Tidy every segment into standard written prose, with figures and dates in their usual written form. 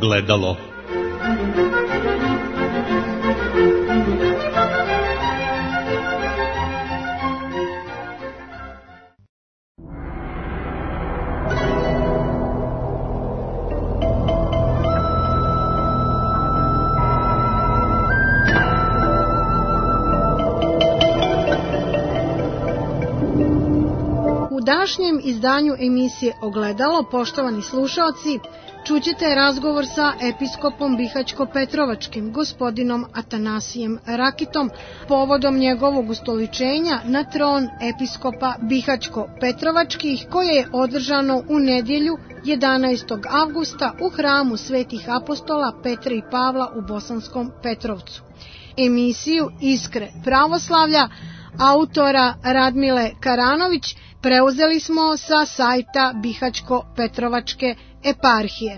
Ogledalo. U današnjem izdanju emisije Ogledalo, poštovani slušaoci, čućete razgovor sa episkopom Bihaćko-Petrovačkim, gospodinom Atanasijem Rakitom, povodom njegovog ustoličenja na tron episkopa Bihaćko-Petrovačkih, koje je održano u nedjelju 11. avgusta u hramu Svetih apostola Petra i Pavla u Bosanskom Petrovcu. Emisiju Iskre pravoslavlja autora Radmile Karanović preuzeli smo sa sajta Bihaćko-Petrovačke eparhije.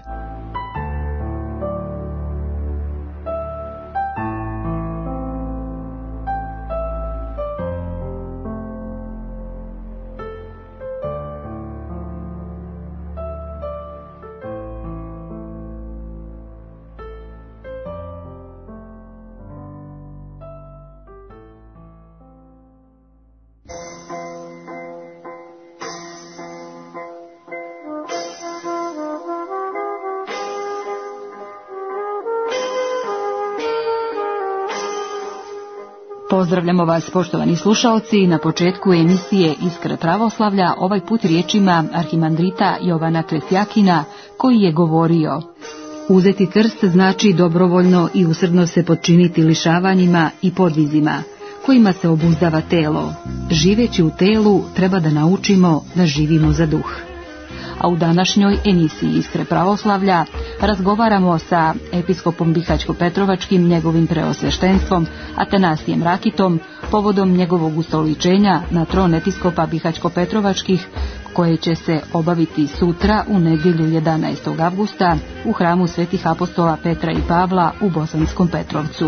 Pozdravljamo vas, poštovani slušaoci, na početku emisije Iskre pravoslavlja, ovaj put riječima arhimandrita Jovana Kresjakina, koji je govorio: uzeti krst znači dobrovoljno i usrdno se podčiniti lišavanjima i podvizima, kojima se obuzdava telo. Živeći u telu treba da naučimo da živimo za duh. A u današnjoj emisiji Iskre pravoslavlja razgovaramo sa episkopom Bihaćko-Petrovačkim, njegovim preosveštenstvom Atanasijem Rakitom, povodom njegovog ustoličenja na tron episkopa Bihaćko-Petrovačkih, koje će se obaviti sutra u nedjelju 11. avgusta u hramu Svetih apostola Petra i Pavla u Bosanskom Petrovcu.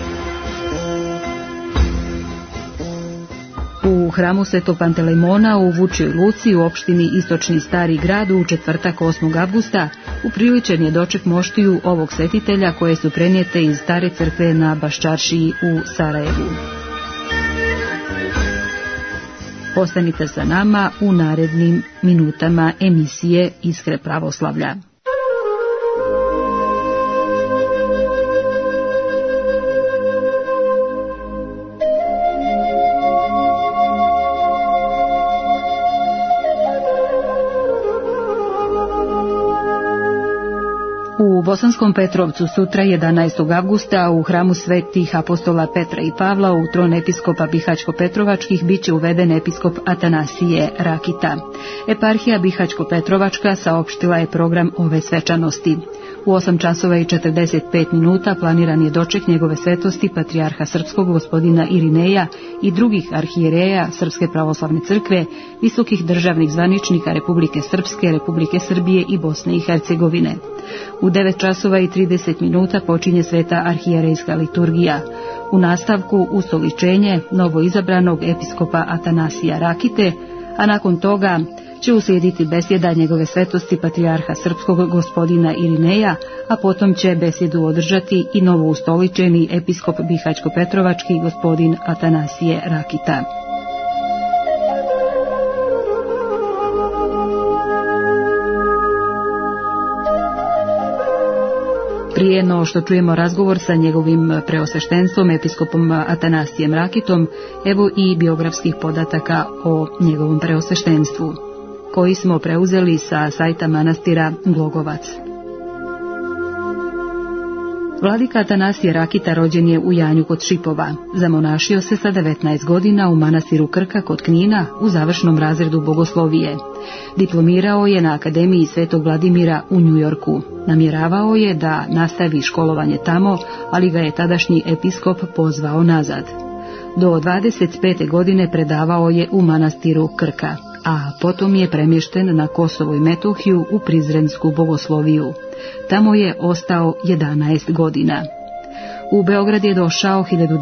U hramu Svetog Pantelejmona u Vučjoj Luci u opštini Istočni Stari Grad u četvrtak 8. avgusta upriličen je doček moštiju ovog svetitelja, koje su prenijete iz Stare crkve na Baščaršiji u Sarajevu. Ostanite sa nama u narednim minutama emisije Iskre pravoslavlja. U Bosanskom Petrovcu sutra 11. avgusta u hramu Svetih apostola Petra i Pavla u tron episkopa Bihaćko-Petrovačkih bit će uveden episkop Atanasije Rakita. Eparhija Bihaćko-Petrovačka saopštila je program ove svečanosti. U 8 časova i 45 minuta planiran je doček njegove svetosti patrijarha srpskog gospodina Irineja i drugih arhijereja Srpske pravoslavne crkve, visokih državnih zvaničnika Republike Srpske, Republike Srbije i Bosne i Hercegovine. U 9 časova i 30 minuta počinje sveta arhijerejska liturgija. U nastavku ustoličenje novoizabranog episkopa Atanasija Rakite, a nakon toga će uslijediti besjeda njegove svetosti patrijarha srpskog gospodina Irineja, a potom će besjedu održati i novoustoličeni episkop Bihaćko-Petrovački gospodin Atanasije Rakita. Prije no što čujemo razgovor sa njegovim preosveštenstvom, episkopom Atanasijem Rakitom, evo i biografskih podataka o njegovom preosveštenstvu, koji smo preuzeli sa sajta manastira Glogovac. Vladika Atanasije Rakita rođen je u Janju kod Šipova. Zamonašio se sa 19 godina u manastiru Krka kod Knina u završnom razredu bogoslovije. Diplomirao je na Akademiji Svetog Vladimira u Njujorku. Namjeravao je da nastavi školovanje tamo, ali ga je tadašnji episkop pozvao nazad. Do 25. godine predavao je u manastiru Krka, a potom je premješten na Kosovo i Metohiju u Prizrensku bogosloviju. Tamo je ostao 11 godina. U Beograd je došao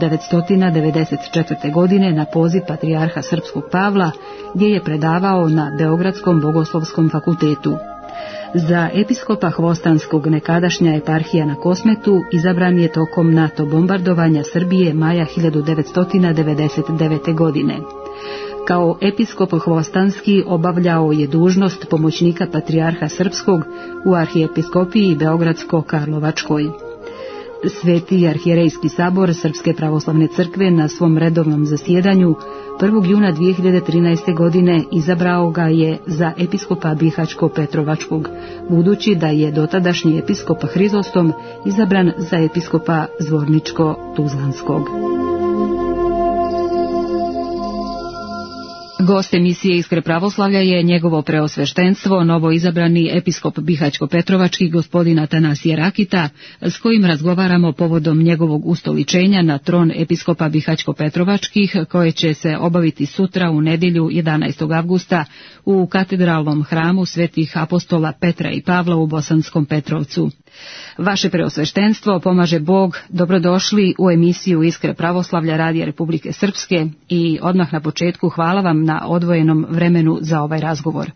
1994. godine na poziv patrijarha srpskog Pavla, gdje je predavao na Beogradskom bogoslovskom fakultetu. Za episkopa Hvostanskog nekadašnja eparhija na Kosmetu izabran je tokom NATO bombardovanja Srbije maja 1999. godine. Kao episkop Hvostanski obavljao je dužnost pomoćnika patrijarha srpskog u arhiepiskopiji Beogradsko-Karlovačkoj. Sveti arhijerejski sabor Srpske pravoslavne crkve na svom redovnom zasjedanju 1. juna 2013. godine izabrao ga je za episkopa Bihaćko-Petrovačkog, budući da je dotadašnji episkop Hrizostom izabran za episkopa Zvorničko-Tuzlanskog. Gost emisije Iskre pravoslavlja je njegovo preosveštenstvo, novoizabrani episkop Bihaćko-Petrovački gospodin Atanasije Rakita, s kojim razgovaramo povodom njegovog ustoličenja na tron episkopa Bihaćko-Petrovačkih, koje će se obaviti sutra u nedjelju 11. avgusta u katedralnom hramu svetih apostola Petra i Pavla u Bosanskom Petrovcu. Vaše preosveštenstvo, pomaže Bog, dobrodošli u emisiju Iskre pravoslavlja Radija Republike Srpske i odmah na početku hvala vam na odvojenom vremenu za ovaj razgovor.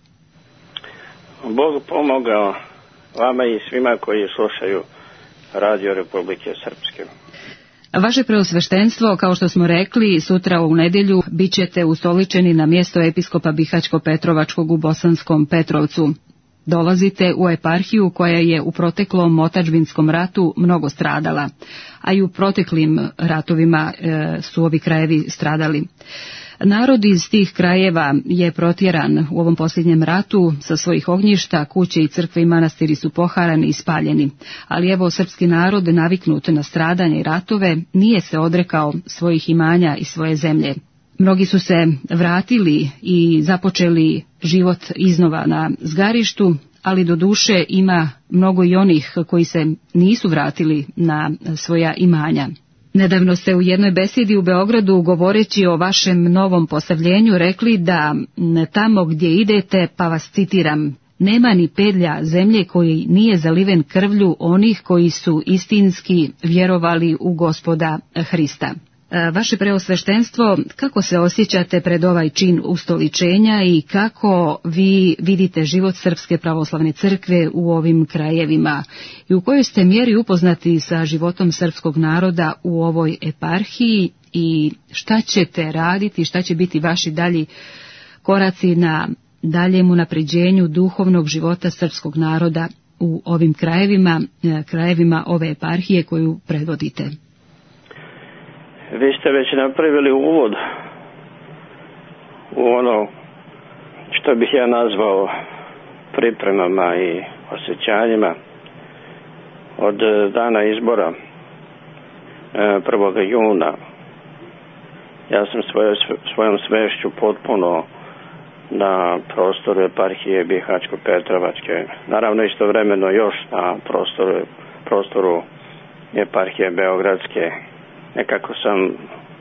Bog pomogao vama i svima koji slušaju Radio Republike Srpske. Vaše preosveštenstvo, kao što smo rekli, sutra u nedjelju bit ćete ustoličeni na mjesto episkopa Bihaćko-Petrovačkog u Bosanskom Petrovcu. Dolazite u eparhiju koja je u proteklom otadžbinskom ratu mnogo stradala, a i u proteklim ratovima su ovi krajevi stradali. Narod iz tih krajeva je protjeran u ovom posljednjem ratu, sa svojih ognjišta, kuće i crkve i manastiri su poharani i spaljeni, ali evo srpski narod, naviknut na stradanje i ratove, nije se odrekao svojih imanja i svoje zemlje. Mnogi su se vratili i započeli život iznova na zgarištu, ali do duše ima mnogo i onih koji se nisu vratili na svoja imanja. Nedavno ste u jednoj besedi u Beogradu, govoreći o vašem novom postavljenju, rekli da tamo gdje idete, pa vas citiram, nema ni pedlja zemlje koji nije zaliven krvlju onih koji su istinski vjerovali u Gospoda Hrista. Vaše preosveštenstvo, kako se osjećate pred ovaj čin ustoličenja i kako vi vidite život Srpske pravoslavne crkve u ovim krajevima i u kojoj ste mjeri upoznati sa životom srpskog naroda u ovoj eparhiji i šta ćete raditi, šta će biti vaši dalji koraci na daljem unapređenju duhovnog života srpskog naroda u ovim krajevima ove eparhije koju predvodite? Vi ste već napravili uvod u ono što bih ja nazvao pripremama i osjećanjima od dana izbora 1. juna. Ja sam svojom svešću potpuno na prostoru eparhije Bihaćko-Petrovačke, naravno istovremeno još na prostoru eparhije Beogradske. Nekako sam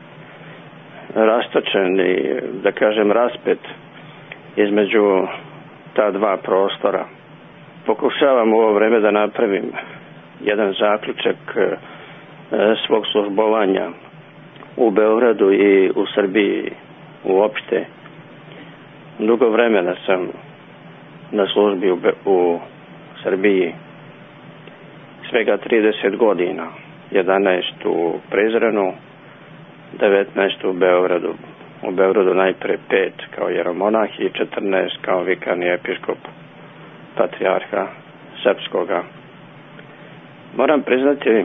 rastočen i, da kažem, raspet između ta dva prostora. Pokušavam u ovo vreme da napravim jedan zaključak svog službovanja u Beogradu i u Srbiji uopšte. Dugo vremena sam na službi u Srbiji, svega 30 godina. 11 u Prizrenu, 19 u Beogradu. U Beogradu najpre 5 kao jeromonah i 14 kao vikarni episkop patrijarha srpskoga. Moram priznati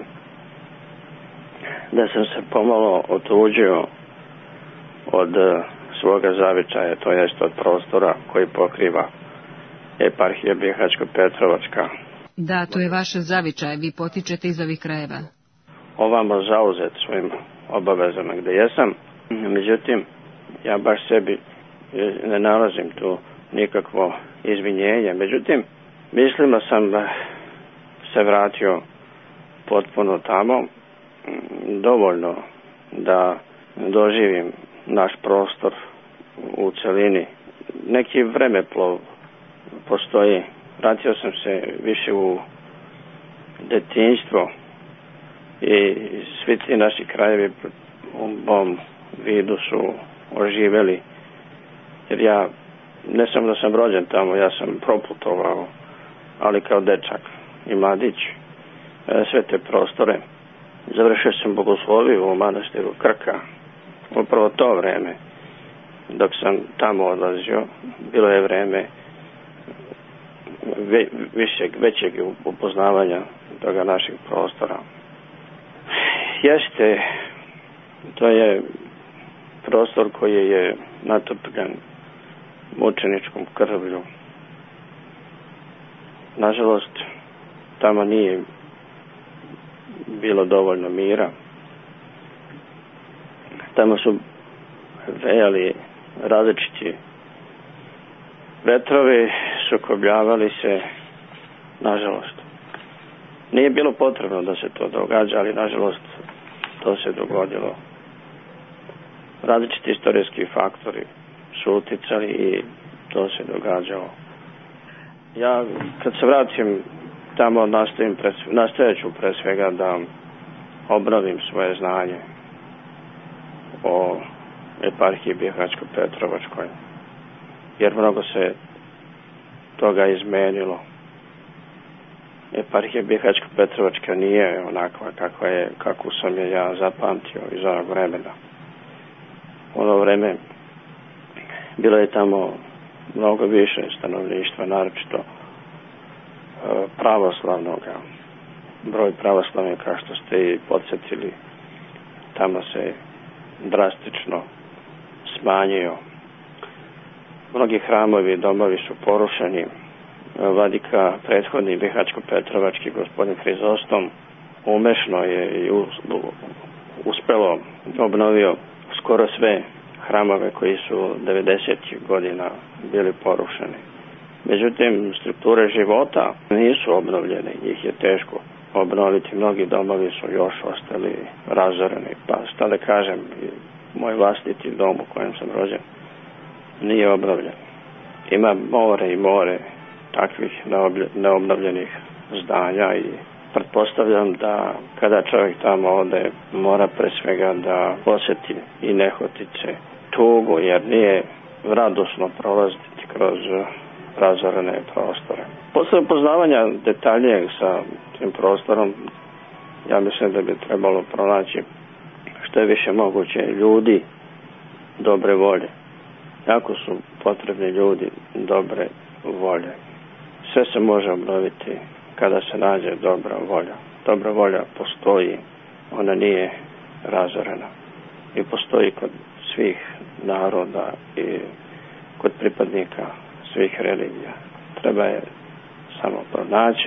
da sam se pomalo otuđio od svoga zavičaja, to jest od prostora koji pokriva eparhija Bihaćko-Petrovačka. Da, to je vaš zavičaj, vi potičete iz ovih krajeva. Ovamo zauzet svojim obavezama gdje jesam, međutim ja baš sebi ne nalazim tu nikakvo izvinjenje. Međutim, mislimo sam se vratio potpuno tamo, dovoljno da doživim naš prostor u celini. Neki vremeplov postoji. Vratio sam se više u detinjstvo i svi ti naši krajevi u mom vidu su oživjeli. Jer ja ne samo da sam rođen tamo, ja sam proputovao ali kao dečak i mladić sve te prostore. Završio sam bogosloviju u manastiru Krka. Upravo to vreme, dok sam tamo odlazio, bilo je vreme većeg upoznavanja toga naših prostora. Jeste, to je prostor koji je natopljen mučeničkom krvlju. Nažalost, tamo nije bilo dovoljno mira. Tamo su vejali različiti vetrovi, sukobljavali se, nažalost. Nije bilo potrebno da se to događa, ali nažalost to se dogodilo. Različiti istorijski faktori su uticali i to se događalo. Ja kad se vratim tamo nastojat ću pre svega da obnovim svoje znanje o eparhiji Bihaćko-Petrovačkoj, jer mnogo se toga izmenilo. Eparhija Bihaćko-Petrovačka nije onakva kako sam je ja zapamtio iz onog vremena. Ono vreme bilo je tamo mnogo više stanovništva, naročito pravoslavnoga. Broj pravoslavnih, kao što ste i podsjetili, tamo se drastično smanjio. Mnogi hramovi i domovi su porušeni. Vladika prethodni Bihaćko-Petrovački gospodin Hrizostom umešno je i uspelo obnovio skoro sve hramove koji su 90. godina bili porušeni. Međutim, strukture života nisu obnovljene, njih je teško obnoviti. Mnogi domovi su još ostali razoreni. Pa šta da kažem, moj vlastiti dom u kojem sam rođen nije obnovljen. Ima more i more takvih neobnovljenih zdanja i pretpostavljam da kada čovjek tamo ode mora pre svega da osjeti i nehotice, tugu, jer nije radosno prolaziti kroz razorene prostore. Posle upoznavanja detaljnijeg sa tim prostorom, ja mislim da bi trebalo pronaći što je više moguće ljudi dobre volje. Jako su potrebni ljudi dobre volje. Sve se može obnoviti kada se nađe dobra volja. Dobra volja postoji, ona nije razorena. I postoji kod svih naroda i kod pripadnika svih religija. Treba je samo pronaći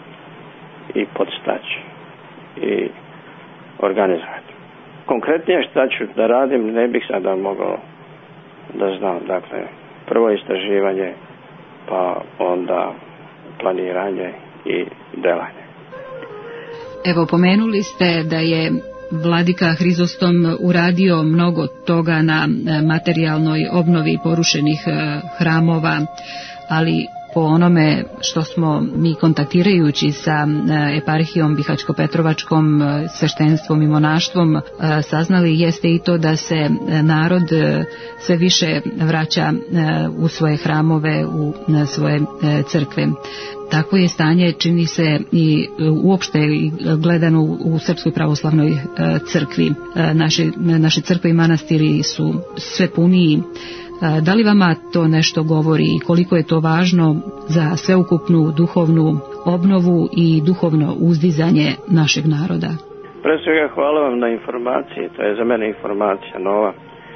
i podstaći i organizovati. Konkretnije šta ću da radim ne bih sada mogao da znam. Dakle, prvo istraživanje, pa onda planiranje i delanje. Evo, pomenuli ste da je vladika Hrizostom uradio mnogo toga na materijalnoj obnovi porušenih hramova, ali po onome što smo mi kontaktirajući sa eparhijom Bihaćko-Petrovačkom, sveštenstvom i monaštvom saznali, jeste i to da se narod sve više vraća u svoje hramove, u svoje crkve. Takvo je stanje, čini se, i uopšte gledano u Srpskoj pravoslavnoj crkvi. Naše crkve i manastiri su sve puniji. Da li vama to nešto govori i koliko je to važno za sveukupnu duhovnu obnovu i duhovno uzdizanje našeg naroda? Pre svega hvala vam na informaciji, to je za mene informacija nova.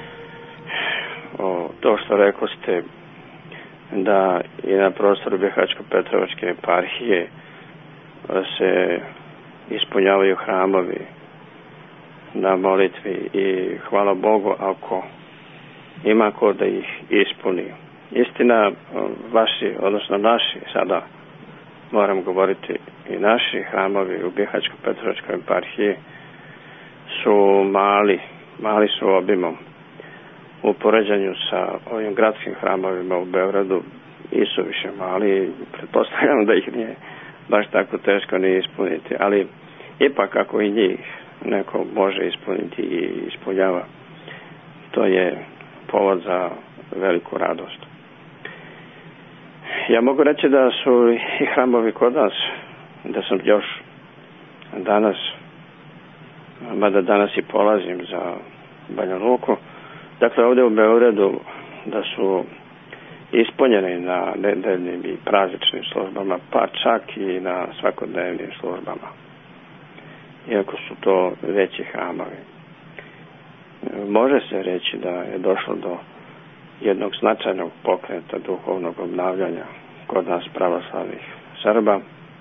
To što rekoste da i na prostoru Bihaćko-Petrovačke eparhije se ispunjavaju hramovi na molitvi i hvala Bogu ako ima ko da ih ispuni. Istina, vaši, odnosno naši, sada moram govoriti i naši hramovi u Bihaćko-Petrovačkoj eparhiji su mali su obimom. U poređanju sa ovim gradskim hramovima u Beogradu i su više mali, pretpostavljam da ih nije baš tako teško ni ispuniti, ali ipak ako i njih neko može ispuniti i ispunjava, to je povod za veliku radost. Ja mogu reći da su i hramovi kod nas, da sam još danas, mada danas i polazim za Banja Luku, dakle ovdje u Beogradu da su ispunjeni na nedeljnim i prazničnim službama, pa čak i na svakodnevnim službama. Iako su to veći hramovi. Može se reći da je došlo do jednog značajnog pokreta duhovnog obnavljanja kod nas pravoslavnih Srba.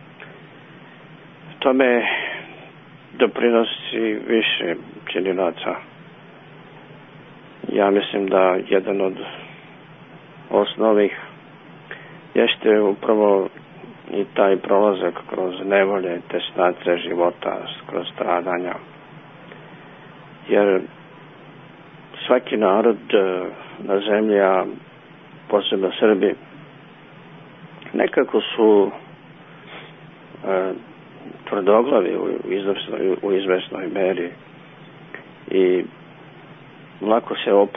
Tome doprinosi više činilaca. Ja mislim da jedan od osnovnih jeste upravo i taj prolazak kroz nevolje, tesnace života, kroz stradanja. Jer svaki narod na zemlji, a posebno Srbi, nekako su tvrdoglavi u izvesnoj meri i lako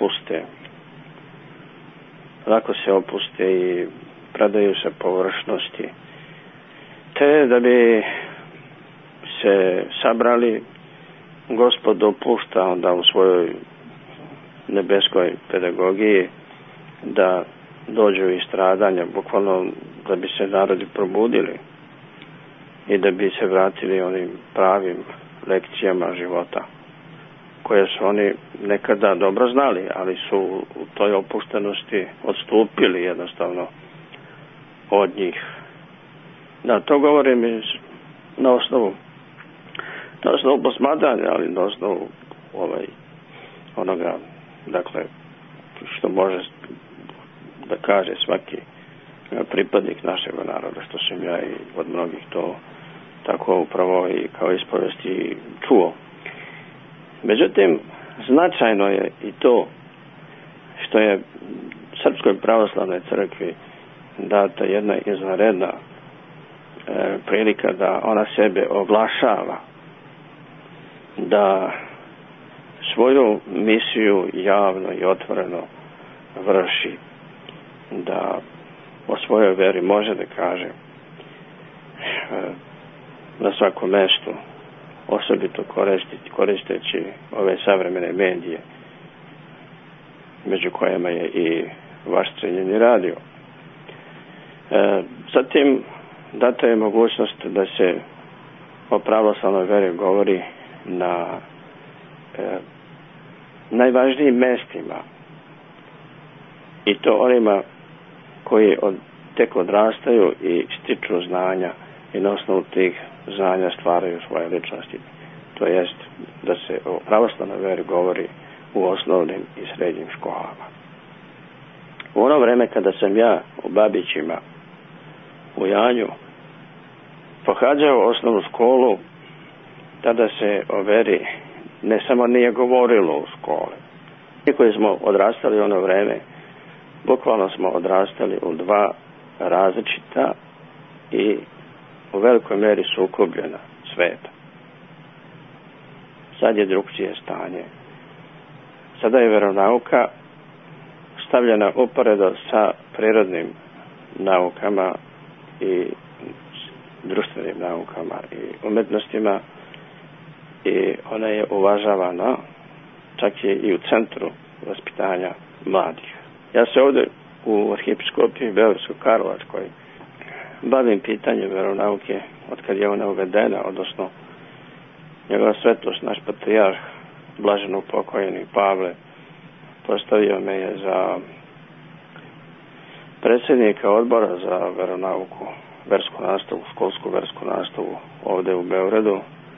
se opuste i predaju se površnosti. Te da bi se sabrali, Gospod dopušta onda u svojoj nebeskoj pedagogiji da dođu i stradanja, bukvalno da bi se narodi probudili i da bi se vratili onim pravim lekcijama života, koje su oni nekada dobro znali, ali su u toj opuštenosti odstupili jednostavno od njih. Da, to govorim na osnovu posmatranja, ali na osnovu onoga, dakle, što može da kaže svaki pripadnik našeg naroda, što sam ja i od mnogih to tako upravo i kao ispovesti čuo. Međutim, značajno je i to što je Srpskoj pravoslavnoj crkvi data jedna izvanredna prilika da ona sebe oglašava, da svoju misiju javno i otvoreno vrši, da o svojoj veri može da kaže na svakom mestu, osobito koristeći ove savremene medije, među kojima je i vaš cenjeni radio. Zatim data je mogućnost da se o pravoslavnoj veri govori na najvažnijim mestima, i to onima koji tek odrastaju i stiču znanja i na osnovu tih znanja stvaraju svoje ličnosti. To jest da se o pravoslavnoj veri govori u osnovnim i srednjim školama. U ono vreme kada sam ja u Babićima u Janju pohađao osnovnu školu, tada se o veri ne samo nije govorilo u školi. Mi koji smo odrastali u ono vreme, bukvalno smo odrastali u dva različita i u velikoj meri sukobljena sveta. Sad je drugčije stanje. Sada je veronauka stavljena uporedo sa prirodnim naukama i društvenim naukama i umetnostima, i ona je uvažavana, čak je i u centru vaspitanja mladih. Ja se ovdje u Arhijepiskopiji Beogradsko-Karlovačkoj bavim pitanjem veronauke od kad je ona uvedena, odnosno njegova svetost, naš patrijarh, blaženo upokojeni Pavle, postavio me je za predsjednika odbora za veronauku, versku nastavu, školsku versku nastavu ovdje u Beogradu.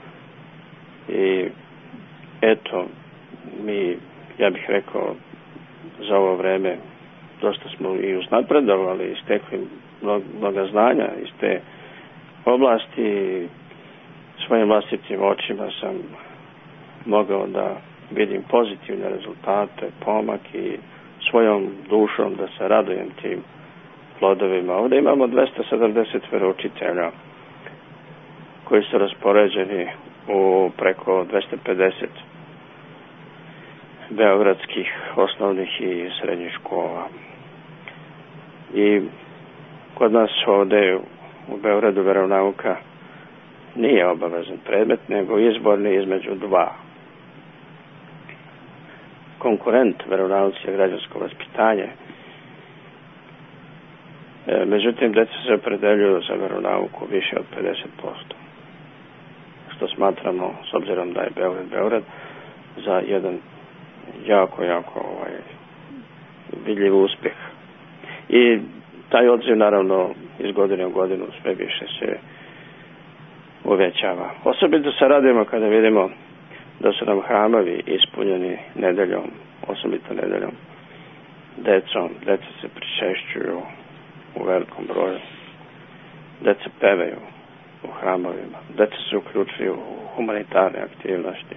I eto, mi, ja bih rekao, za ovo vreme dosta smo i uznapredovali i stekli mnoga znanja iz te oblasti. Svojim vlastitim očima sam mogao da vidim pozitivne rezultate, pomak, i svojom dušom da se radujem tim plodovima. Ovdje imamo 270 veroučitelja koji su raspoređeni u preko 250 beogradskih osnovnih i srednjih škola. I Kod nas ovdje u Beogradu veronauka nije obavezan predmet, nego izborni između dva. Konkurent veronauci je građansko vaspitanje. Međutim, djeca se opredeljuju za veronauku više od 50%. Što smatramo, s obzirom da je Beograd, za jedan jako vidljiv uspjeh. I taj odziv, naravno, iz godine u godinu sve više se uvećava. Osobito se radimo kada vidimo da su nam hramovi ispunjeni nedeljom, osobito nedeljom, decom. Deca se pričešćuju u velikom broju. Deca pevaju u hramovima. Deca se uključuju u humanitarne aktivnosti.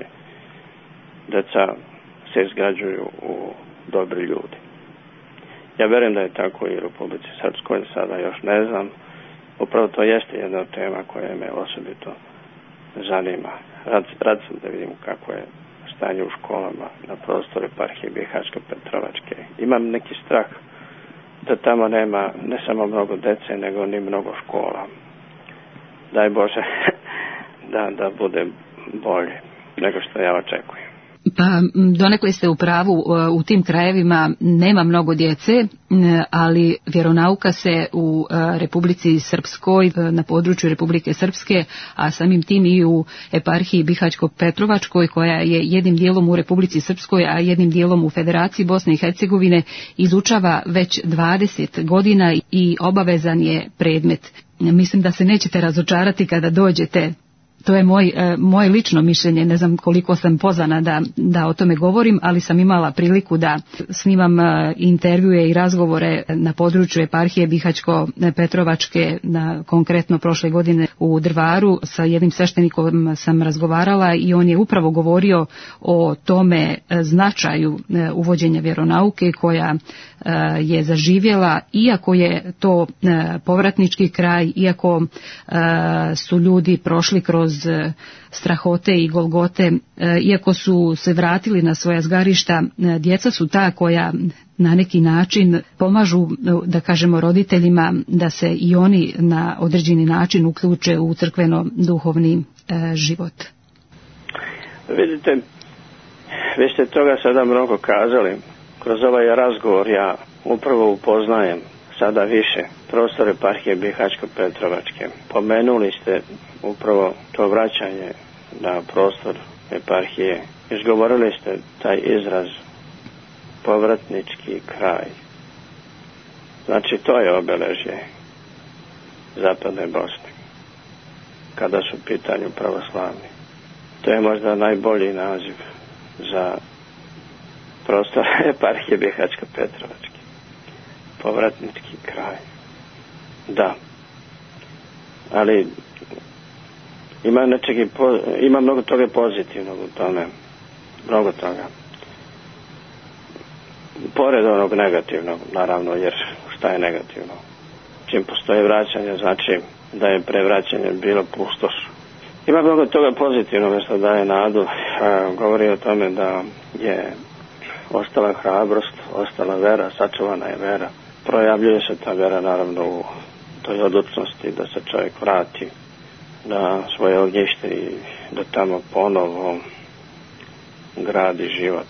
Deca se izgrađuju u dobri ljudi. Ja verujem da je tako i u Republici Srpskoj, sada još ne znam. Upravo to jeste jedna od tema koja me osobito zanima. Rad sam da vidim kako je stanje u školama na prostoru eparhije Bihaćko-Petrovačke. Imam neki strah da tamo nema ne samo mnogo dece, nego ni mnogo škola. Daj Bože da bude bolje nego što ja očekujem. Pa donekle ste u pravu, u tim krajevima nema mnogo djece, ali vjeronauka se u Republici Srpskoj, na području Republike Srpske, a samim tim i u eparhiji Bihaćko-Petrovačkoj, koja je jednim dijelom u Republici Srpskoj, a jednim dijelom u Federaciji Bosne i Hercegovine, izučava već 20 godina i obavezan je predmet. Mislim da se nećete razočarati kada dođete. To je moje lično mišljenje, ne znam koliko sam pozvana da o tome govorim, ali sam imala priliku da snimam intervjue i razgovore na području eparhije Bihaćko-Petrovačke, konkretno prošle godine u Drvaru. Sa jednim sveštenikom sam razgovarala i on je upravo govorio o tome značaju uvođenja vjeronauke koja je zaživjela, iako je to povratnički kraj, iako su ljudi prošli kroz strahote i golgote, iako su se vratili na svoja zgarišta, djeca su ta koja na neki način pomažu, da kažemo, roditeljima da se i oni na određeni način uključe u crkveno-duhovni život. Vidite, vi ste toga sada mnogo kazali. Kroz ovaj razgovor ja upravo upoznajem sada više prostor eparhije Bihaćko-Petrovačke. Pomenuli ste upravo to vraćanje na prostor eparhije. Izgovorili ste taj izraz povratnički kraj. Znači, to je obeležje Zapadne Bosne kada su u pitanju pravoslavni. To je možda najbolji naziv za prostor eparhije Bihaćko-Petrovačke. Povratnički kraj. Da. Ali ima mnogo toga pozitivnog u tome. Mnogo toga. Pored onog negativnog, naravno, jer šta je negativno? Čim postoji vraćanje, znači da je prevraćanje bilo pustoš. Ima mnogo toga pozitivnog što daje nadu. Govori o tome da je ostala hrabrost, ostala vera, sačuvana je vera. Projavljuje se ta vera, naravno, u toj odlučnosti da se čovjek vrati na svoje ognjište i da tamo ponovo gradi život.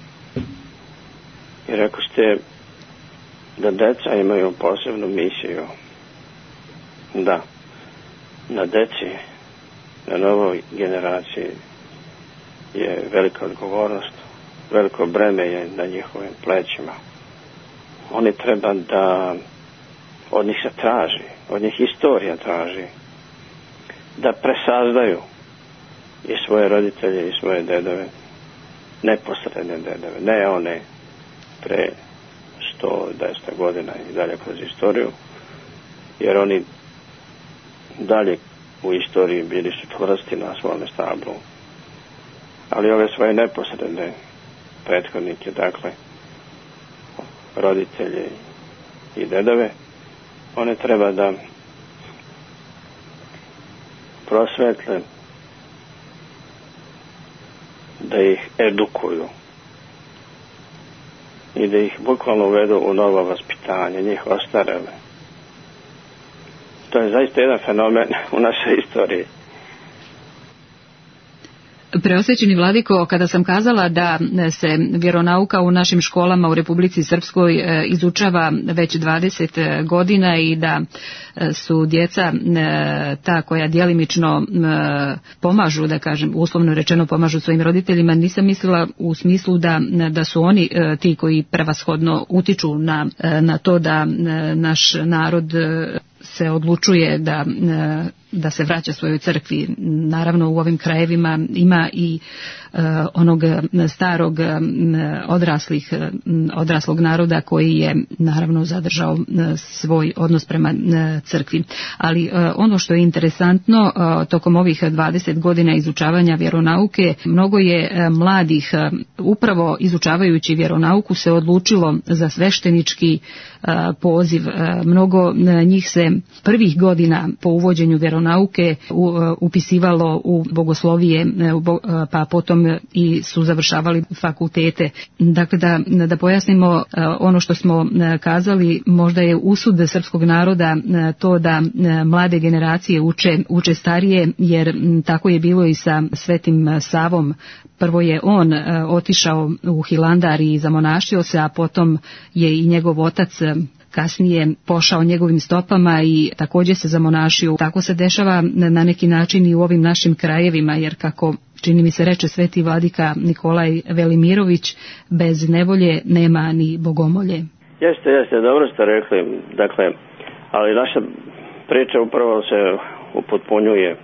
I rekao ste da deca imaju posebnu misiju. Da, na deci, na novoj generaciji je velika odgovornost, veliko breme je na njihovim plećima. Oni treba da od njih se traži, od njih istorija traži, da presazdaju i svoje roditelje i svoje dedove, neposredne dedove, ne one pre 110 godina i dalje kroz istoriju, jer oni dalje u istoriji bili su čvrsti na svome stablu. Ali ove svoje neposredne prethodnike, dakle, roditelje i dedove, one treba da prosvetle, da ih edukuju i da ih bukvalno uvedu u novo vaspitanje, njih ostarele, To je zaista jedan fenomen u našoj istoriji. Preosvećeni vladiko, kada sam kazala da se vjeronauka u našim školama u Republici Srpskoj izučava već 20 godina i da su djeca ta koja djelimično pomažu, da kažem, uslovno rečeno pomažu svojim roditeljima, nisam mislila u smislu da su oni ti koji prevashodno utiču na to da naš narod se odlučuje da se vraća svojoj crkvi. Naravno u ovim krajevima ima i onog starog odraslog naroda koji je naravno zadržao svoj odnos prema crkvi. Ali ono što je interesantno, tokom ovih 20 godina izučavanja vjeronauke, mnogo je mladih upravo izučavajući vjeronauku se odlučilo za sveštenički poziv. Mnogo njih se prvih godina po uvođenju vjeronauke upisivalo u bogoslovije, pa potom i su završavali fakultete. Dakle, da pojasnimo ono što smo kazali, možda je usud srpskog naroda to da mlade generacije uče starije, jer tako je bilo i sa Svetim Savom. Prvo je on otišao u Hilandar i zamonašio se, a potom je i njegov otac kasnije pošao njegovim stopama i također se zamonašio. Tako se dešava na neki način i u ovim našim krajevima, jer kako čini mi se reče sveti vladika Nikolaj Velimirović, bez nevolje nema ni bogomolje. Jeste, dobro ste rekli. Dakle, ali naša priča upravo se upotpunjuje.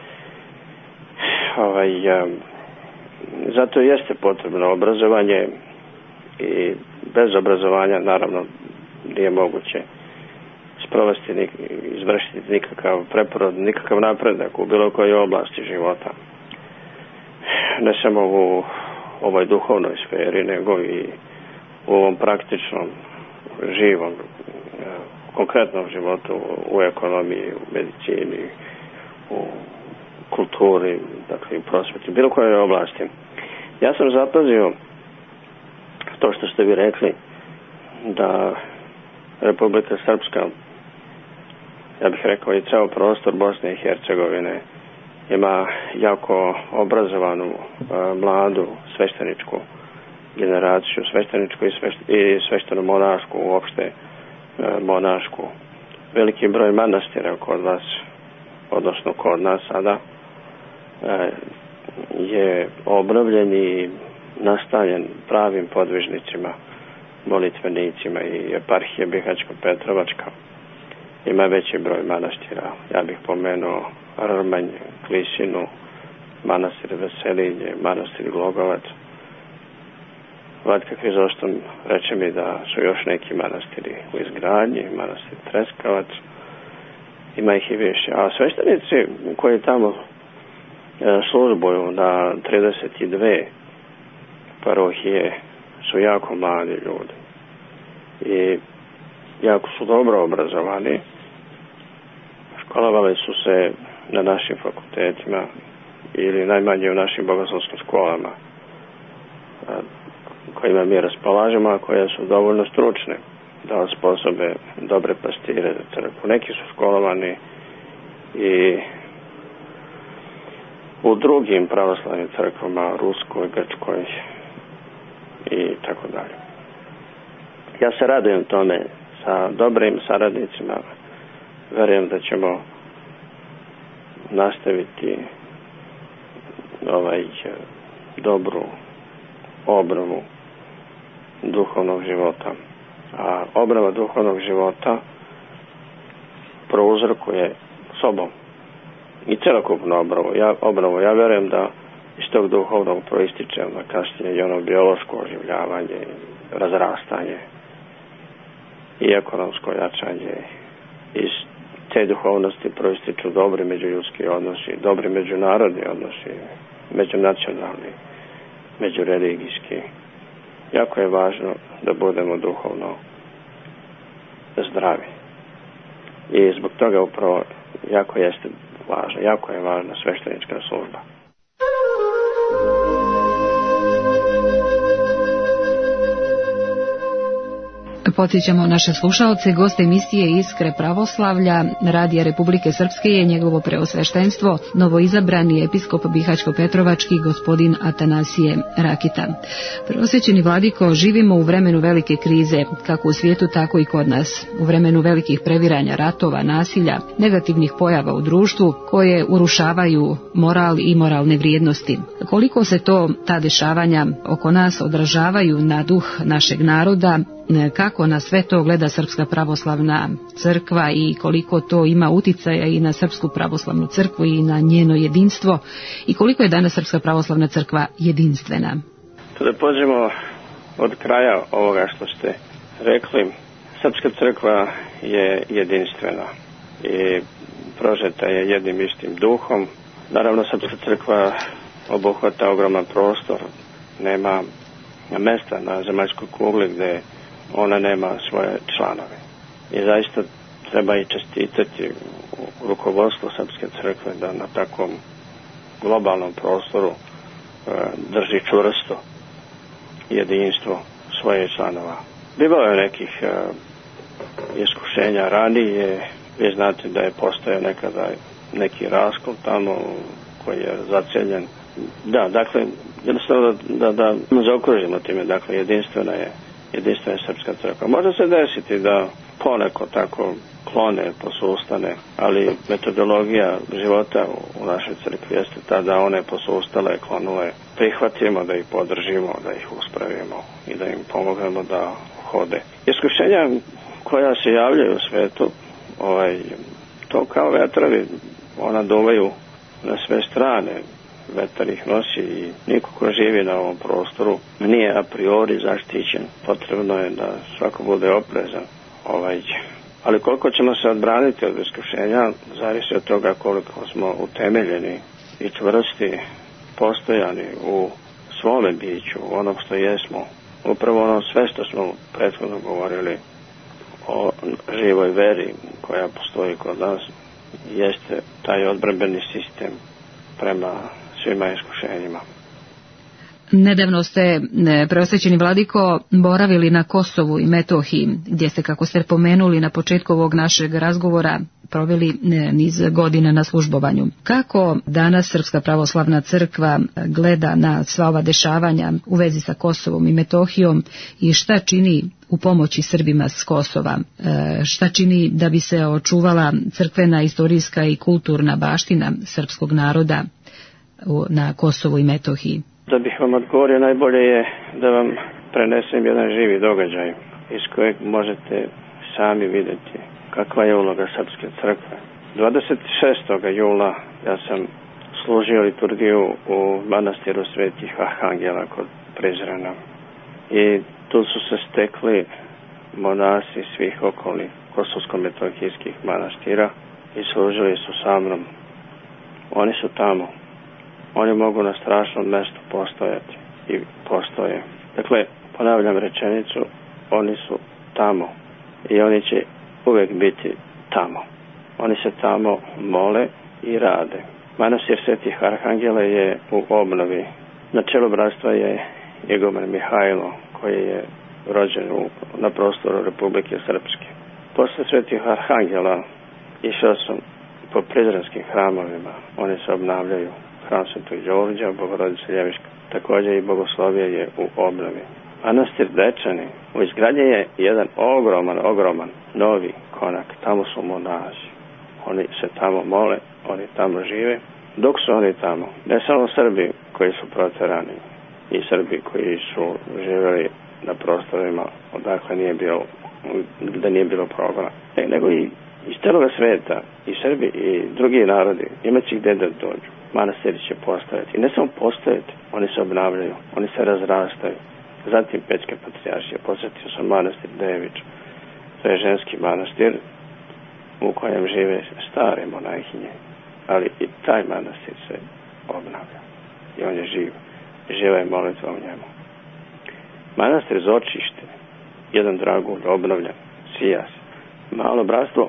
Zato jeste potrebno obrazovanje i bez obrazovanja naravno nije moguće sprovesti, izvršiti nikakav preporod, nikakav napredak u bilo kojoj oblasti života. Ne samo u ovoj duhovnoj sferi, nego i u ovom praktičnom, živom, konkretnom životu, u ekonomiji, u medicini, u kulturi, dakle u prosveti, bilo kojoj oblasti. Ja sam zapazio to što ste vi rekli, da Republika Srpska, ja bih rekao i ceo prostor Bosne i Hercegovine, ima jako obrazovanu mladu svešteničku generaciju, svešteničku i svešteno-monašku, uopšte monašku. Veliki broj manastira kod vas, odnosno kod nas sada, je obnovljen i nastavljen pravim podvižnicima, molitvenicima, i eparhije Bihaćko-Petrovačka ima veći broj manastira. Ja bih pomenuo Rmanj, Klisinu, manastir Veselinje, manastir Glogovac. Vladika Hrizostom reče mi da su još neki manastiri u izgradnji, manastir Treskavac, ima ih i više. A sveštenici koji tamo službuju na 32 parohije su jako mladi ljudi i jako su dobro obrazovani, školovali su se na našim fakultetima ili najmanje u našim bogoslovskim školama kojima mi raspolažemo, a koje su dovoljno stručne da osposobe dobre pastire za crkvu. Neki su školovani i u drugim pravoslavnim crkvama, Ruskoj, Grčkoj i tako dalje. Ja se radujem tome, sa dobrim saradnicima verujem da ćemo nastaviti dobru obnovu duhovnog života. A obnova duhovnog života prouzrokuje sobom i celokupnu obnovu. Ja verujem da iz tog duhovnog proističe onda kasnije i ono biološko oživljavanje, razrastanje i ekonomsko jačanje. Iz te duhovnosti proističu dobri međuljudski odnosi, dobri međunarodni odnosi, međunacionalni, međureligijski. Jako je važno da budemo duhovno zdravi. I zbog toga upravo jako je važna sveštenička služba. Podsjećamo naše slušaoce, gost emisije Iskre pravoslavlja Radija Republike Srpske je njegovo preosveštenstvo, novoizabrani episkop Bihaćko-Petrovački gospodin Atanasije Rakita. Preosvećeni vladiko, živimo u vremenu velike krize, kako u svijetu tako i kod nas. U vremenu velikih previranja, ratova, nasilja, negativnih pojava u društvu koje urušavaju moral i moralne vrijednosti. Koliko se ta dešavanja oko nas odražavaju na duh našeg naroda, kako na sve to gleda Srpska pravoslavna crkva i koliko to ima uticaja i na Srpsku pravoslavnu crkvu i na njeno jedinstvo i koliko je danas Srpska pravoslavna crkva jedinstvena? Da pođemo od kraja ovoga što ste rekli. Srpska crkva je jedinstvena i prožeta je jednim istim duhom. Naravno, Srpska crkva obuhvata ogroman prostor, nema mesta na zemaljskoj kugli gdje ona nema svoje članove. I zaista treba i čestitati rukovodstvo Srpske crkve da na takvom globalnom prostoru drži čvrsto jedinstvo svoje članova. Bilo je nekih iskušenja ranije. Vi znate da je postojao nekada neki raskol tamo koji je zaceljen. Da, dakle, jednostavno da zaokružimo time, dakle, jedinstvena je Srpska crkva. Može se desiti da poneko tako klone, posustane, ali metodologija života u našoj crkvi jeste ta da one posustale, klonule, prihvatimo, da ih podržimo, da ih uspravimo i da im pomognemo da hode. Iskušenja koja se javljaju u svetu, to kao vetrovi, ona duvaju na sve strane, vetar ih nosi i niko ko živi na ovom prostoru nije a priori zaštićen. Potrebno je da svako bude oprezan. Ali koliko ćemo se odbraniti od iskušenja zavisi od toga koliko smo utemeljeni i čvrsti, postojani u svome biću, u onom što jesmo. Upravo ono sve što smo prethodno govorili o živoj veri koja postoji kod nas jeste taj odbrambeni sistem prema svima iskušenjima. Nedavno ste, preosvećeni vladiko, boravili na Kosovu i Metohiji, gdje ste, kako ste pomenuli na početku ovog našeg razgovora, proveli niz godina na službovanju. Kako danas Srpska pravoslavna crkva gleda na sva ova dešavanja u vezi sa Kosovom i Metohijom i šta čini u pomoći Srbima s Kosova? Šta čini da bi se očuvala crkvena, istorijska i kulturna baština srpskog naroda na Kosovu i Metohiji? Da bih vam odgovorio, najbolje je da vam prenesem jedan živi događaj iz kojeg možete sami vidjeti kakva je uloga Srpske crkve. 26. jula ja sam služio liturgiju u manastiru Svetih Arhangela kod Prizrena i tu su se stekli monasi svih okolnih kosovsko-metohijskih manastira i služili su sa mnom. Oni su tamo. Oni mogu na strašnom mjestu postojati i postoje. Dakle, ponavljam rečenicu, oni su tamo i oni će uvijek biti tamo. Oni se tamo mole i rade. Manastir Svetih Arhangela je u obnovi. Na čelu bratstva je iguman Mihajlo, koji je rođen na prostoru Republike Srpske. Posle Svetih Arhangela išao sam po prizrenskim hramovima. Oni se obnavljaju. Hram Svetog Đorđa, Bogorodice Ljeviška. Također i Bogoslovije je u obnovi. Manastir Dečani, u izgradnji je jedan ogroman novi konak. Tamo su monasi. Oni se tamo mole, oni tamo žive. Dok su oni tamo, ne samo Srbi koji su proterani i Srbi koji su živjeli na prostorima odakle nije bilo progona, nego i iz celoga sveta, i Srbi i drugi narodi imaće gdje da dođu. Manastiri će postojati. I ne samo postojati, oni se obnavljaju, oni se razrastaju. Zatim Pećka patrijaršija, posjetio sam manastir Dević. To je ženski manastir u kojem žive stare monajhinje. Ali i taj manastir se obnavlja. I on je živ. Živa je molitva u njemu. Manastir Zočište, jedan dragulj, obnovljen, sija se. Malo bratstvo,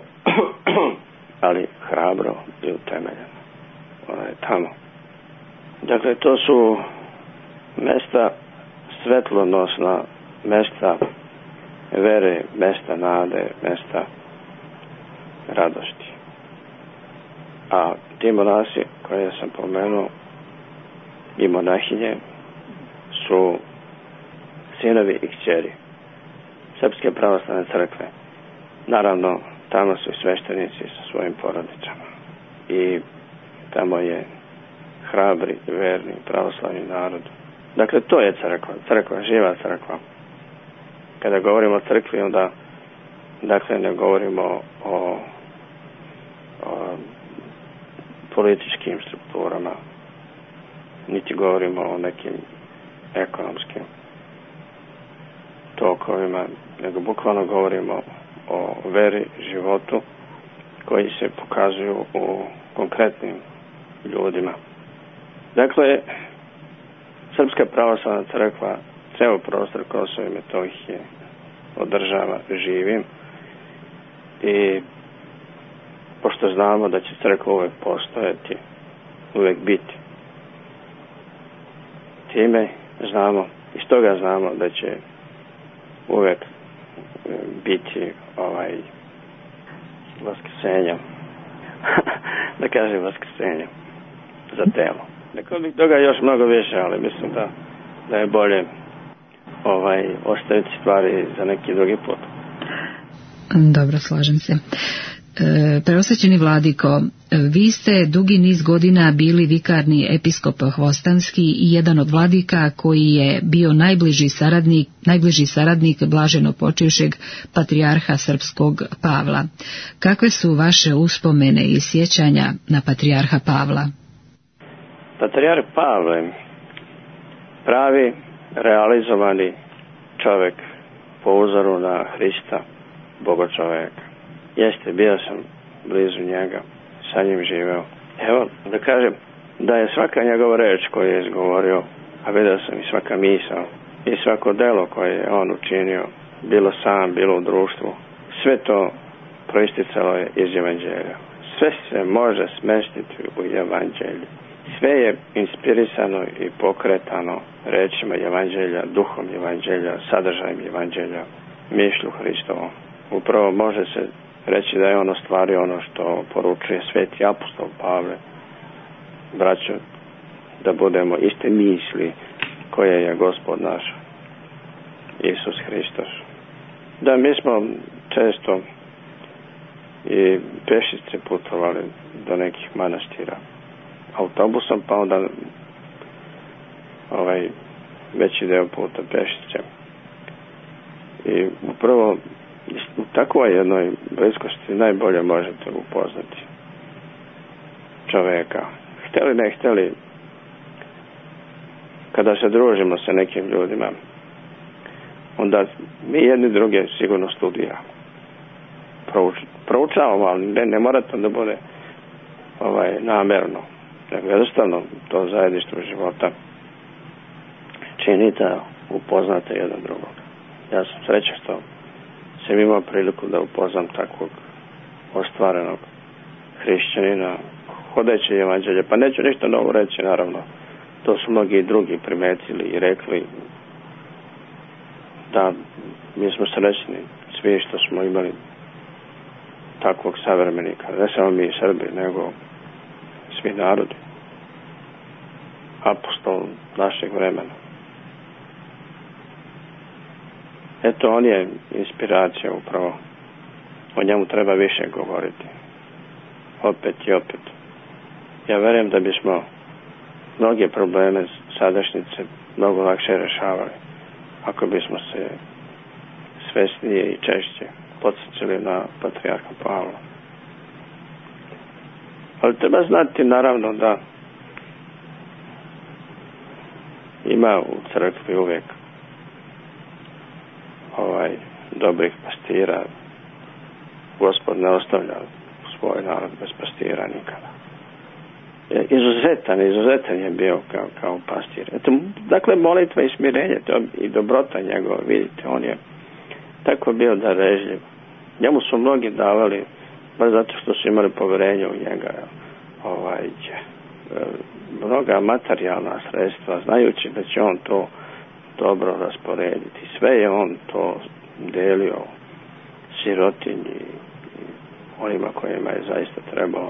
ali hrabro i utemeljeno. Ona je tamo. Dakle, to su mesta svetlonosna, mesta vere, mesta nade, mesta radosti. A ti monasi koje sam pomenuo i monahinje su sinovi i kćeri Srpske pravoslavne crkve. Naravno, tamo su sveštenici sa svojim porodicama. I tamo je hrabri, verni, pravoslavni narod. Dakle, to je crkva, živa crkva. Kada govorimo o crkvi, onda dakle ne govorimo o političkim strukturama, niti govorimo o nekim ekonomskim tokovima, nego bukvalno govorimo o veri, životu koji se pokazuju u konkretnim ljudima. Dakle, Srpska pravoslavna crkva ceo prostor Kosova i Metohije održava živim i pošto znamo da će crkva uvek postojati, uvek biti, time znamo, iz toga znamo da će uvek biti vaskrsenja, da kažem vaskrsenja za telo. Rekao bih toga još mnogo više, ali mislim da je bolje ostaviti stvari za neki drugi put. Dobro, slažem se. Preosvećeni vladiko, vi ste dugi niz godina bili vikarni episkop Hvostanski i jedan od vladika koji je bio najbliži saradnik blaženo počivšeg patrijarha srpskog Pavla. Kakve su vaše uspomene i sjećanja na patrijarha Pavla? Patrijarh Pavle, pravi realizovani čovjek po uzoru na Hrista, Boga čovjeka. Jeste, bio sam blizu njega, sa njim živeo. Evo, da kažem da je svaka njegova reč koju je izgovorio, a vidio sam i svaka misao, i svako delo koje je on učinio, bilo sam, bilo u društvu, sve to proisticalo je iz Evanđelja. Sve se može smestiti u Evanđelju. Sve je inspirisano i pokretano rečima Evanđelja, duhom Evanđelja, sadržajem Evanđelja, mišlju Hristovom. Upravo može se reći da je on ostvario ono što poručuje sveti apostol Pavle. Braćo, da budemo iste misli koje je Gospod naš Isus Hristos. Da, mi smo često i pešice putovali do nekih manastira autobusom, pa onda veći deo puta pešice. I upravo u takvoj jednoj bliskosti najbolje možete upoznati čoveka. Hteli ne hteli, kada se družimo sa nekim ljudima, onda mi jedni druge sigurno studiramo. Proučavamo, ali ne mora to da bude namerno. Jednostavno to zajedništvo života čini da upoznate jedan drugog. Ja sam srećan što sam imao priliku da upoznam takvog ostvarenog hrišćanina, hodeći Evanđelje. Pa neću ništa novo reći, naravno. To su mnogi drugi primetili i rekli da mi smo srećni svi što smo imali takvog savremenika. Ne samo mi Srbi, nego svi narodi. Apostol našeg vremena. Eto, on je inspiracija upravo. O njemu treba više govoriti. Opet i opet. Ja verujem da bismo mnoge probleme sadašnjice mnogo lakše rešavali ako bismo se svesnije i češće podsjećali na patrijarha Pavla. Ali treba znati naravno da ima u crkvi uvijek dobrih pastira. Gospod ne ostavlja svoj narod bez pastira nikada. Izuzetan je bio kao pastir. Dakle, molitva i smirenje i dobrota njegova, vidite, on je tako bio darežljiv. Njemu su mnogi davali, baš zato što su imali poverenje u njega, mnoga materijalna sredstva, znajući da će on to dobro rasporediti. Sve je on to delio sirotinji, onima kojima je zaista trebalo.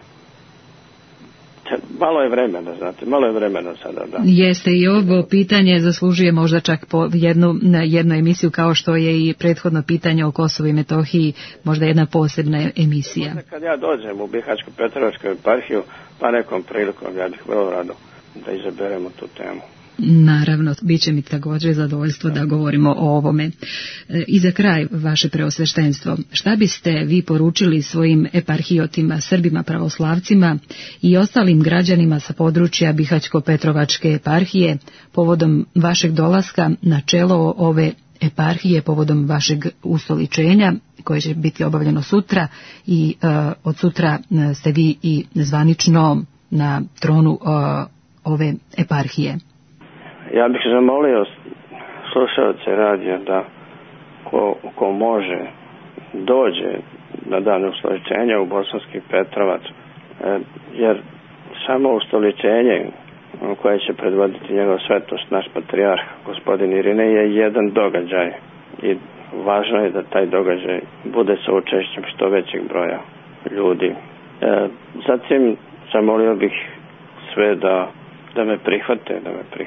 Malo je vremena, znate, malo je vremena sada. Da. Jeste, i ovo pitanje zaslužuje možda čak po jednu emisiju, kao što je i prethodno pitanje o Kosovu i Metohiji, možda jedna posebna emisija. Možda kad ja dođem u Bihaćko-Petrovačku eparhiju, pa nekom prilikom ja bih vrlo rado da izaberemo tu temu. Naravno, bit će mi također zadovoljstvo da govorimo o ovome. I za kraj, vaše preosveštenstvo, šta biste vi poručili svojim eparhijotima, Srbima, pravoslavcima i ostalim građanima sa područja Bihaćko-Petrovačke eparhije povodom vašeg dolaska na čelo ove eparhije, povodom vašeg ustoličenja koje će biti obavljeno sutra i od sutra ste vi i zvanično na tronu ove eparhije? Ja bih zamolio slušalce radija da ko može dođe na dan ustoličenja u Bosanski Petrovac, jer samo ustoličenje koje će predvoditi njegov svetost, naš patrijarh, gospodin Irinej, je jedan događaj i važno je da taj događaj bude sa učešćem što većeg broja ljudi. Zatim zamolio bih sve da me prihvate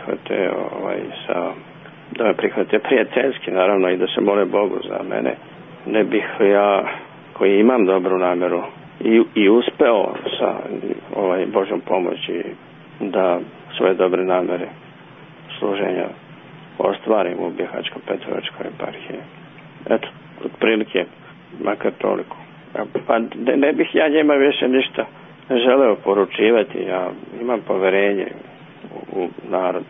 da me prihvate prijateljski, naravno, i da se mole Bogu za mene. Ne bih ja, koji imam dobru nameru i uspeo sa Božjom pomoći da svoje dobre namere služenja ostvarim u Bihaćko-Petrovačkoj eparhiji. Eto, otprilike makar toliko. Pa ne bih ja njima više ništa želeo poručivati. Ja imam poverenje u narod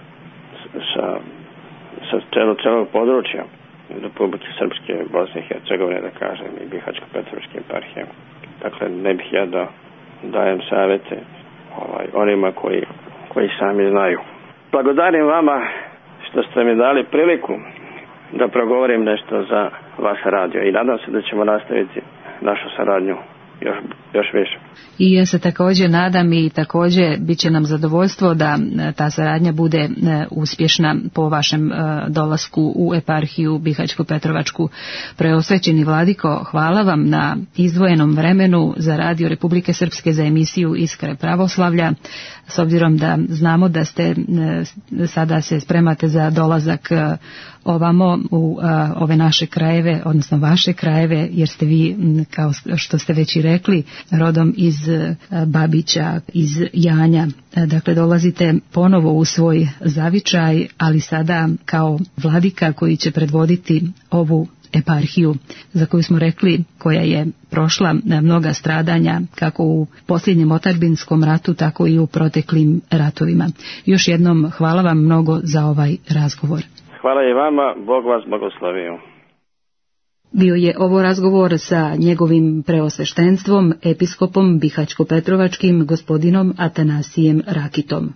sa celog područja Republike Srpske, Bosne i Hercegovine, da kažem, i Bihaćko-Petrovačke eparhije. Dakle, ne bih ja da dajem savjete onima koji sami znaju. Blagodarim vama što ste mi dali priliku da progovorim nešto za vaš radio i nadam se da ćemo nastaviti našu saradnju još više. I ja se također nadam i također bit će nam zadovoljstvo da ta saradnja bude uspješna po vašem dolasku u eparhiju Bihaćko-Petrovačku. Preosvećeni vladiko, hvala vam na izdvojenom vremenu za Radio Republike Srpske za emisiju Iskre pravoslavlja. S obzirom da znamo da ste sada se spremate za dolazak ovamo u ove naše krajeve, odnosno vaše krajeve, jer ste vi, kao što ste već i rekli, rodom iz Babića, iz Janja. Dakle, dolazite ponovo u svoj zavičaj, ali sada kao vladika koji će predvoditi ovu eparhiju za koju smo rekli, koja je prošla mnoga stradanja kako u posljednjem otadžbinskom ratu, tako i u proteklim ratovima. Još jednom hvala vam mnogo za ovaj razgovor. Hvala i vama, Bog vas blagoslovio. Bio je ovo razgovor sa njegovim preosveštenstvom, episkopom Bihaćko-Petrovačkim, gospodinom Atanasijem Rakitom.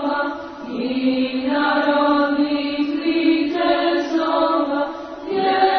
Yeah.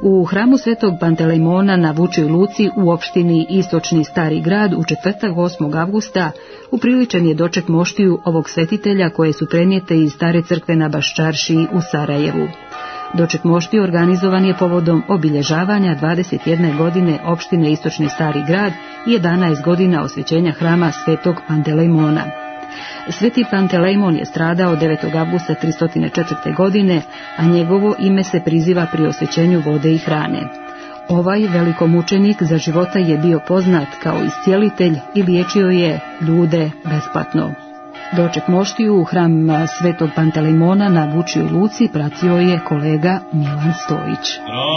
U hramu Svetog Pantelejmona na Vučjoj Luci u opštini Istočni Stari Grad u četvrtak 8. avgusta upriličen je doček moštiju ovog svetitelja koje su prenijete iz Stare crkve na Baščaršiji u Sarajevu. Doček moštiju organizovan je povodom obilježavanja 21 godine opštine Istočni Stari Grad i 11 godina osvećenja hrama Svetog Pantelejmona. Sveti Pantelejmon je stradao 9. avgusta 304. godine, a njegovo ime se priziva pri osvećenju vode i hrane. Ovaj velikomučenik za života je bio poznat kao iscijelitelj i liječio je ljude besplatno. Doček moštiju u hram Svetog Pantelejmona na Vučjoj Luci pratio je kolega Milan Stojić.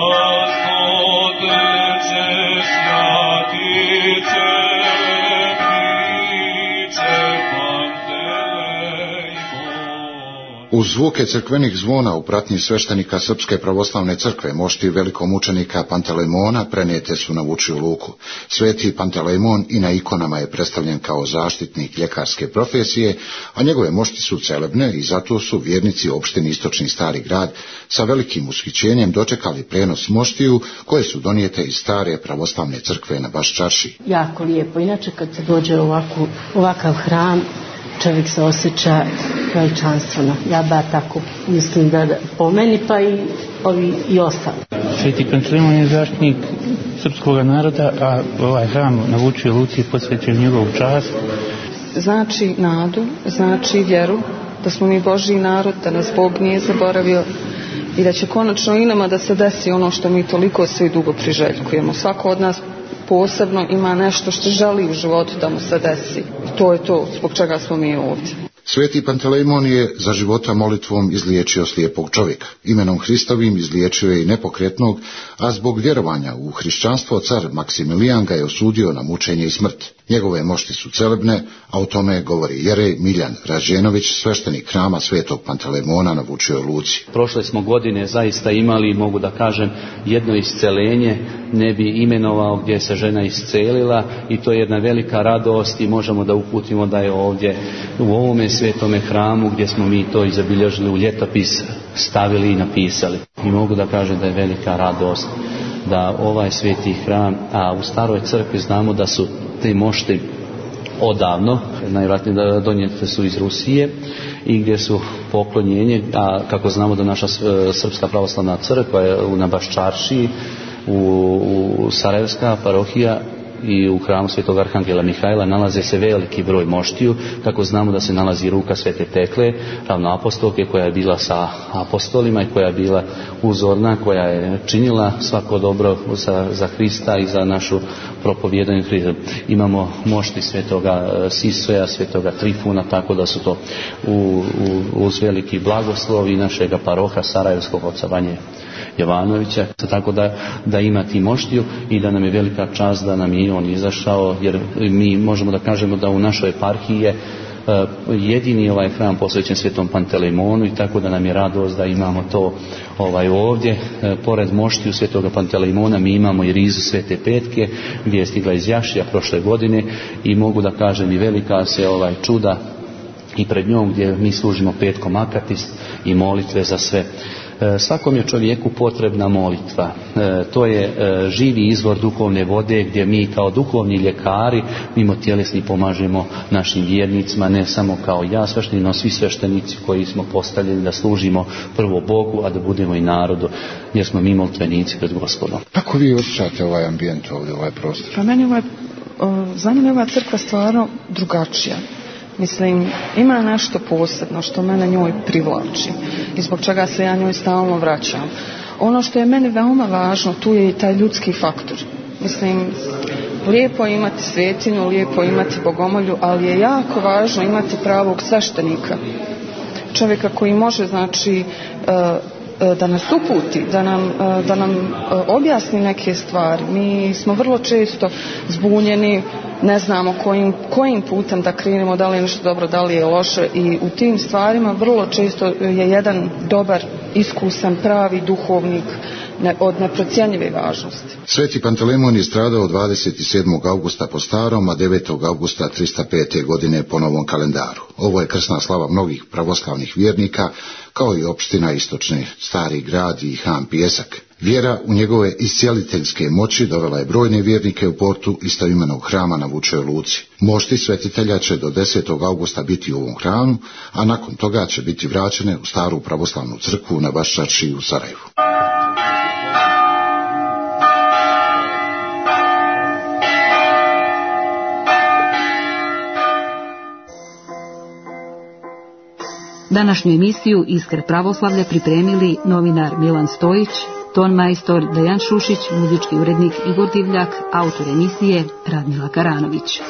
Uz zvuke crkvenih zvona u pratnji sveštenika Srpske pravoslavne crkve moštiju velikomučenika Pantelejmona prenijete su na Vučju Luku. Sveti Pantelejmon i na ikonama je predstavljen kao zaštitnik ljekarske profesije, a njegove mošti su celebne i zato su vjernici opštine Istočni Stari Grad sa velikim ushićenjem dočekali prenos moštiju koje su donijete iz Stare pravoslavne crkve na Baščaršiji. Jako lijepo, inače kad se dođe ovakav hram, čovjek se osjeća veličanstveno. Ja ba tako mislim da po meni pa i ovi i ostali. Sveti Pantelejmon je zaštitnik srpskog naroda, a ovaj hram na Vučjoj Luci je posvećen njegovu čast. Znači nadu, znači vjeru da smo mi Božji narod, da nas Bog nije zaboravio i da će konačno i nama da se desi ono što mi toliko svi dugo priželjkujemo. Svako od nas posebno ima nešto što želi u životu da mu se desi. To je to zbog čega smo mi ovdje. Sveti Pantelejmon je za života molitvom izliječio slijepog čovjeka. Imenom Hristovim izliječio je i nepokretnog, a zbog vjerovanja u hrišćanstvo car Maksimilijan ga je osudio na mučenje i smrt. Njegove mošti su celebne, a o tome govori jerej Miljan Rađenović, sveštenik hrama Svetog Pantelejmona na Vučjoj Luci. Prošle smo godine zaista imali, mogu da kažem, jedno isceljenje, ne bi imenovao gdje se žena iscelila i to je jedna velika radost i možemo da uputimo da je ovdje u ovome svetome hramu gdje smo mi to i zabilježili u ljetopis stavili i napisali. I mogu da kažem da je velika radost da ovaj sveti hram, a u staroj crkvi znamo da su te mošti odavno, najvjerojatnije da donijete su iz Rusije i gdje su poklonjenje, a kako znamo da naša Srpska pravoslavna crkva je na Baščaršiji, u Sarajevska parohija i u hramu Svetog Arhangela Mihajla nalaze se veliki broj moštiju, kako znamo da se nalazi ruka Svete Tekle, ravnoapostolke koja je bila sa apostolima i koja je bila uzorna, koja je činila svako dobro za Hrista i za našu propovijedanje Hrista. Imamo mošti Svetoga Sisoja, Svetoga Trifuna, tako da su to uz veliki blagoslov i našega paroha Sarajevskog oca Vanje Jovanovića, tako da ima ti moštiju i da nam je velika čast da nam je on izašao, jer mi možemo da kažemo da u našoj eparhiji je jedini ovaj hram posvećen Svetom Pantelejmonu i tako da nam je radost da imamo to ovdje. Pored moštiju Svetoga Pantelejmona mi imamo i rizu Svete Petke gdje je stigla iz Jašija prošle godine i mogu da kažem i velika se čuda i pred njom gdje mi služimo petkom akatist i molitve za sve. Svakom je čovjeku potrebna molitva. To je živi izvor duhovne vode gdje mi kao duhovni ljekari mimo tjelesni pomažemo našim vjernicima, ne samo kao ja sveštenik, no svi sveštenici koji smo postavljeni da služimo prvo Bogu, a da budemo i narodu, jer smo mi molitvenici pred Gospodom. Kako vi osjećate ovaj ambijent ovdje, ovaj prostor? Pa meni za mene ova crkva stvarno drugačija. Mislim, ima nešto posebno što mene njoj privlači i zbog čega se ja njoj stalno vraćam. Ono što je meni veoma važno, tu je i taj ljudski faktor. Mislim, lijepo je imati svetinju, lijepo je imati bogomolju, ali je jako važno imati pravog sveštenika. Čovjeka koji može, znači, da nas uputi, da nam objasni neke stvari. Mi smo vrlo često zbunjeni, ne znamo kojim putem da krenemo, da li je nešto dobro, da li je loše i u tim stvarima vrlo često je jedan dobar, iskusan, pravi duhovnik od neprocjenjive važnosti. Sveti Pantelemon je stradao 27. augusta po starom, a 9. augusta 305. godine po novom kalendaru. Ovo je krsna slava mnogih pravoslavnih vjernika, kao i opština istočne Stari grad i Han Pijesak. Vjera u njegove iscijeliteljske moći dovela je brojne vjernike u portu istoimenog hrama na Vučijoj luci. Mošti svetitelja će do 10. augusta biti u ovom hramu, a nakon toga će biti vraćene u staru pravoslavnu crkvu na Baščači u Sarajevu. Današnju emisiju Iskre pravoslavlja pripremili novinar Milan Stojić, tonmajstor Dejan Šušić, muzički urednik Igor Divljak, autor emisije Radmila Karanović.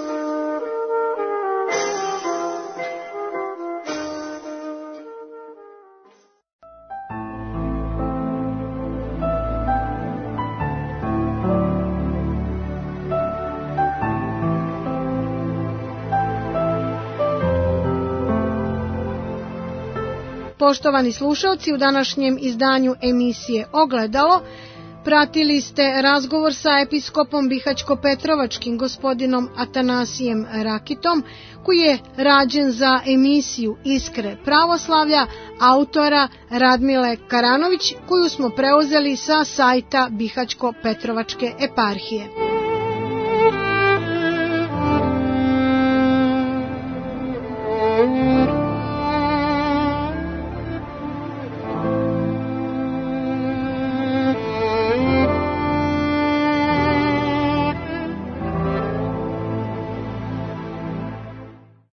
Poštovani slušalci, u današnjem izdanju emisije Ogledalo pratili ste razgovor sa episkopom Bihaćko-Petrovačkim gospodinom Atanasijem Rakitom, koji je rađen za emisiju Iskre pravoslavlja autora Radmile Karanović, koju smo preuzeli sa sajta Bihaćko-Petrovačke eparhije.